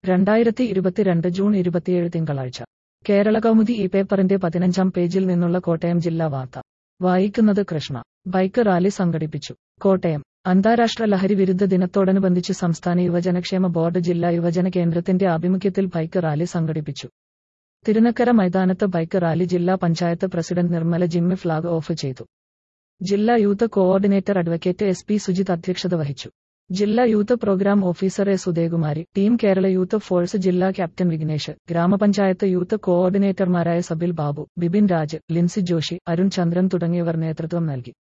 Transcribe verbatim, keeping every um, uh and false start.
രണ്ടായിരത്തി ഇരുപത്തിരണ്ട് ജൂൺ ഇരുപത്തിയേഴ് തിങ്കളാഴ്ച കേരള കൗമുദി ഈ പേപ്പറിന്റെ പതിനഞ്ചാം പേജിൽ നിന്നുള്ള കോട്ടയം ജില്ലാ വാർത്ത വായിക്കുന്നത് കൃഷ്ണ. ബൈക്ക് റാലി സംഘടിപ്പിച്ചു. കോട്ടയം അന്താരാഷ്ട്ര ലഹരി വിരുദ്ധ ദിനത്തോടനുബന്ധിച്ച് സംസ്ഥാന യുവജനക്ഷേമ ബോർഡ് ജില്ലാ യുവജന കേന്ദ്രത്തിന്റെ ആഭിമുഖ്യത്തിൽ ബൈക്ക് റാലി സംഘടിപ്പിച്ചു. തിരുനക്കര മൈതാനത്ത് ബൈക്ക് റാലി ജില്ലാ panchayat president Nirmala Jimmy flag off ചെയ്തു. ജില്ലാ youth coordinator advocate S P Sujith അധ്യക്ഷത വഹിച്ചു. ജില്ലാ youth programme officer S Udayakumari, team Kerala youth force ജില്ലാ ക്യാപ്റ്റൻ വിഘ്നേഷ്, ഗ്രാമപഞ്ചായത്ത് യൂത്ത് കോഓർഡിനേറ്റർമാരായ സബിൽ ബാബു, ബിബിൻ രാജ്, ലിൻസി ജോഷി, അരുൺ ചന്ദ്രൻ തുടങ്ങിയവർ നേതൃത്വം നൽകി.